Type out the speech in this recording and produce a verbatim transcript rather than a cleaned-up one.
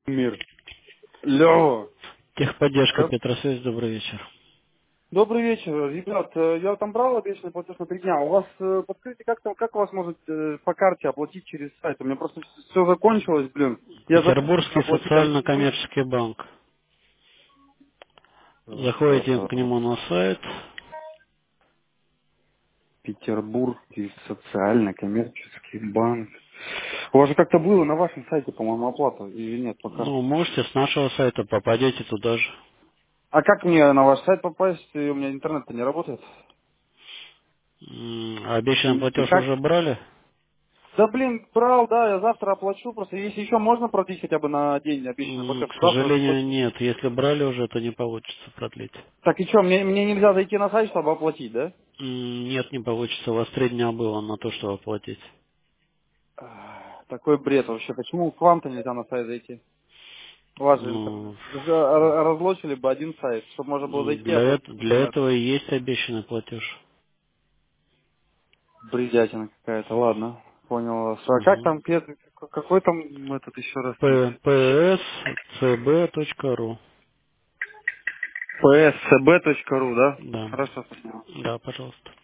Мир. Лёва. Техподдержка Да. Петросвязь, добрый вечер. Добрый вечер, ребят. э, Я там брал обещанный платеж на три дня. У вас э, подскажите, как там, как у вас может э, по карте оплатить через сайт? У меня просто все закончилось, блин. Я записывал Петербургский оплатить там. социально-коммерческий банк. Заходите Э, к нему на сайт. Петербургский социально-коммерческий банк. У вас же как-то было на вашем сайте, по-моему, оплата или нет по карте? Ну, можете с нашего сайта, попадете туда же. А как мне на ваш сайт попасть? И у меня интернет-то не работает. М, Обещанный И, и платеж как? уже брали? Да блин, брал, да, я завтра оплачу. Просто если еще можно продлить хотя бы на день обещанный М, платеж, К завтра сожалению, заплачу. нет. Если брали уже, то не получится продлить. Так и что, мне, мне нельзя зайти на сайт, чтобы оплатить, да? М, Нет, не получится. У вас три дня было на то, чтобы оплатить. Ах, такой бред вообще. Почему к вам-то нельзя на сайт зайти? У вас же интернет. Ну, Р- Разлочили бы один сайт, чтобы можно было м, зайти, для, оплатить эт- для интернет. этого и есть обещанный платеж. Бредятина какая-то, ладно. Понял вас. А как Мгм. там, клиент- какой там этот еще раз там? П- pscb.ru. пи эс си би точка ру, да? Да. Хорошо, спасибо. Да, пожалуйста.